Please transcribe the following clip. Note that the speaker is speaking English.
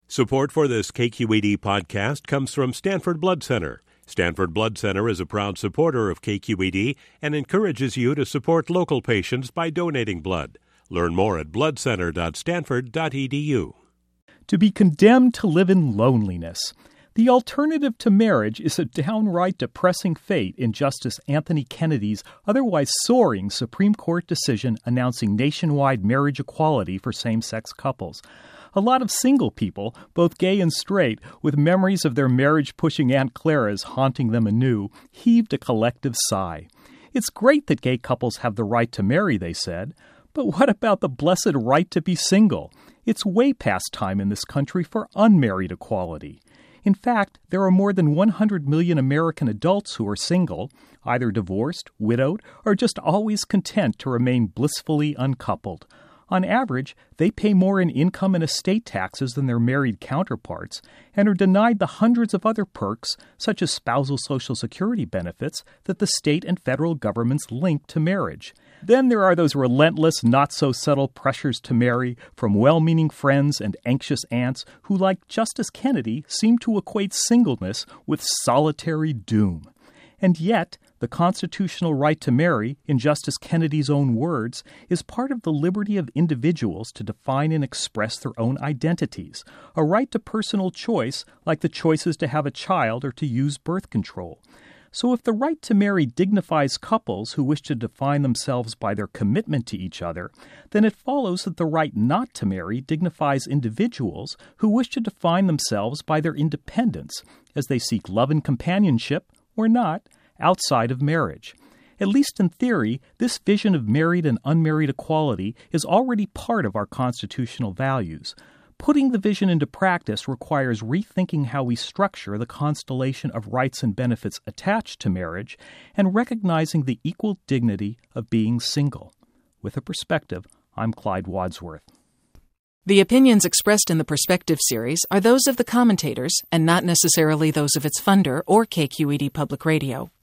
Support for this KQED podcast comes from Stanford Blood Center. Stanford Blood Center is a proud supporter of KQED and encourages you to support local patients by donating blood. Learn more at bloodcenter.stanford.edu. To be condemned to live in loneliness. The alternative to marriage is a downright depressing fate in Justice Anthony Kennedy's otherwise soaring Supreme Court decision announcing nationwide marriage equality for same-sex couples. A lot of single people, both gay and straight, with memories of their marriage-pushing Aunt Claras haunting them anew, heaved a collective sigh. It's great that gay couples have the right to marry, they said, but what about the blessed right to be single? It's way past time in this country for unmarried equality. In fact, there are more than 100 million American adults who are single, either divorced, widowed, or just always content to remain blissfully uncoupled. On average, they pay more in income and estate taxes than their married counterparts and are denied the hundreds of other perks, such as spousal Social Security benefits, that the state and federal governments link to marriage. Then there are those relentless, not-so-subtle pressures to marry from well-meaning friends and anxious aunts who, like Justice Kennedy, seem to equate singleness with solitary doom. And yet, the constitutional right to marry, in Justice Kennedy's own words, is part of the liberty of individuals to define and express their own identities, a right to personal choice like the choices to have a child or to use birth control. So if the right to marry dignifies couples who wish to define themselves by their commitment to each other, then it follows that the right not to marry dignifies individuals who wish to define themselves by their independence, as they seek love and companionship, or not, outside of marriage. At least in theory, this vision of married and unmarried equality is already part of our constitutional values. Putting the vision into practice requires rethinking how we structure the constellation of rights and benefits attached to marriage and recognizing the equal dignity of being single. With a Perspective, I'm Clyde Wadsworth. The opinions expressed in the Perspective series are those of the commentators and not necessarily those of its funder or KQED Public Radio.